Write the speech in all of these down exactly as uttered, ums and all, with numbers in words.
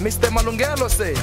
mister Malungelo say.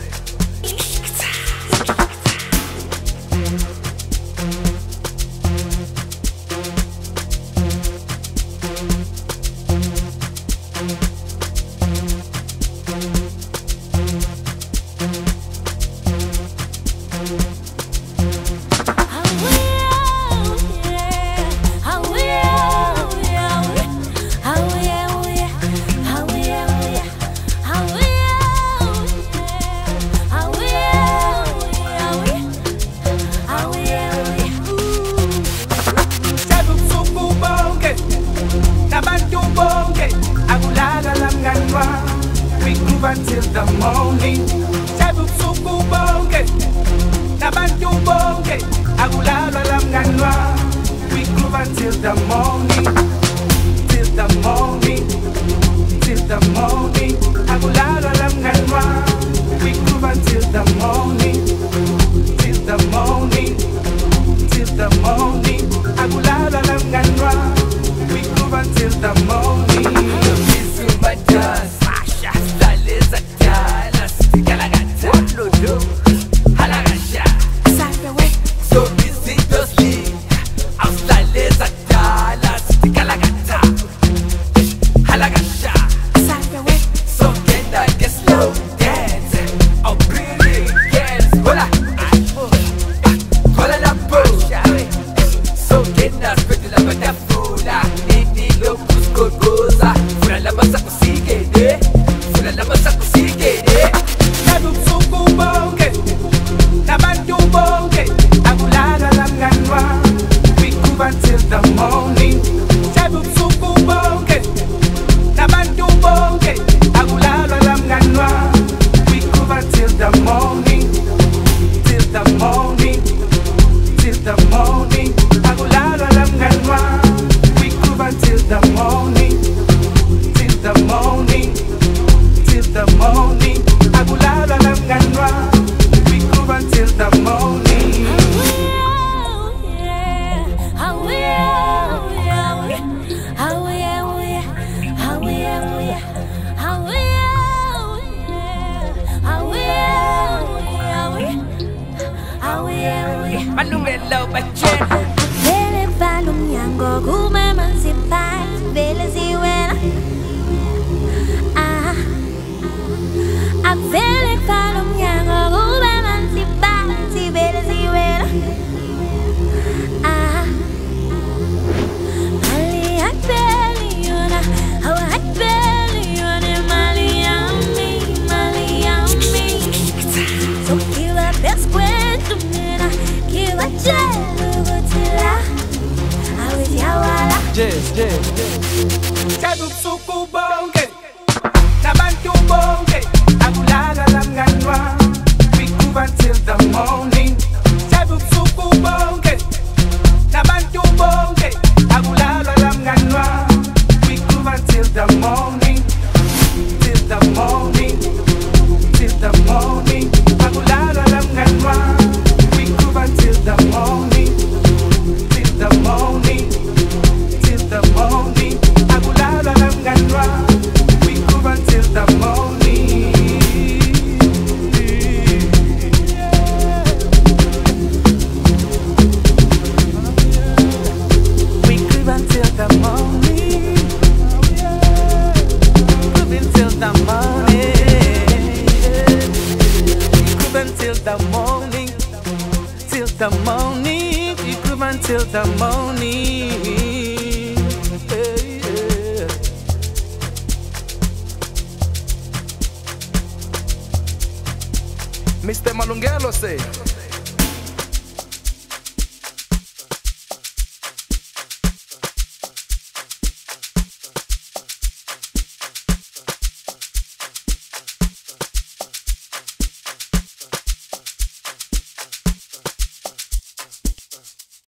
Until the morning, Sabusuku bonge, Nabantu bonge, Agulala lamganwa. We groove until the morning, till the morning, till the morning, Agulala lamganwa. We groove until the morning, till the morning, till the morning, Agulala lamganwa. We groove until the morning. Until the morning, Sabusuku bonge, Nabantu bonge, Agulala lamganwa. We groove until the morning, till the morning, till the morning, Agulala lamganwa. We groove until the morning, till the morning, till the morning, Agulala lamganwa. We groove until the morning. Malumelo bachen Vele balum yango kume mansipai Vele siwena Ah A vele balum yango kume mansipai Si vele siwena Ah Mali hakbeli yona Hawa hakbeli yona Mali yami Mali yami So kiwa best kwetu mina Kiwa jelu gutila Awit yawala Yes, yes, yes. Sabusuku bonge, Nabantu bonge, Agulala lamganwa. We groove until the morning. Sabusuku bonge, Nabantu bonge, Agulala lamganwa. We groove until the morning, till the morning, till the morning, Agulala lamganwa. We groove until the morning, till the morning, till the morning, Agulala lamganwa. We groove until the morning. We groove until the morning. Groove until the morning. We groove until the morning. Till the morning. We groove until the morning. Hey, yeah. mister Malungelo say.